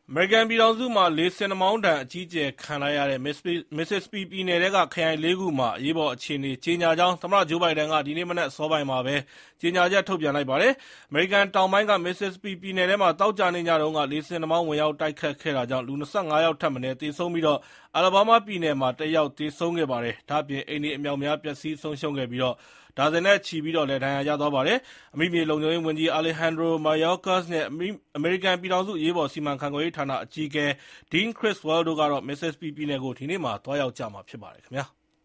အမေရိကန်ပြည်ထောင်စုမှာလေဆင်နှာမောင်းဒဏ်အကြီးအကျယ်ခံလိုက်ရတဲ့ Mississippi ပြည်နယ်ထဲကခရိုင် ၄ ခုမှာအရေးပေါ်အခြေအနေကြေညာကြောင်းသမ္မတဂျိုးဘိုင်ဒန်ကဒီနေ့မနက်အစောပိုင်းမှာပဲကြေညာချက်ထုတ်ပြန်လိုက်ပါတယ်။ အမေရိကန်တောင်ပိုင်းက Mississippi ပြည်နယ်ထဲမှာသောကြာနေ့ညတုန်းကလေဆင်နှာမောင်းဝင်ရောက်တိုက်ခတ်ခဲ့တာကြောင့်လူ ၂၅ ယောက်ထက်မနည်းသေဆုံးပြီး Alabama ပြည်နယ်မှာ ၁ ယောက်သေဆုံးခဲ့ပါတယ်။ ဒါ့အပြင်အိမ်တွေအမြောက်အများပျက်စီးဆုံးရှုံးခဲ့ပြီး ဒါဇင်နဲ့ချီဒဏ်ရာရသွားပါတယ်။ အမိမြေလုံခြုံရေးဝန်ကြီး Alejandro Mayorkas နဲ့ အမေရိကန်ပြည်ထောင်စုအရေးပေါ်စီမံခန့်ခွဲရေးဌာနအကြီးအကဲ Dean Criswell တို့ကတော့ Mississippi ပြည်နယ်ကို ဒီနေ့မှာသွားရောက်ကြမှာဖြစ်ပါတယ်ခင်ဗျာ။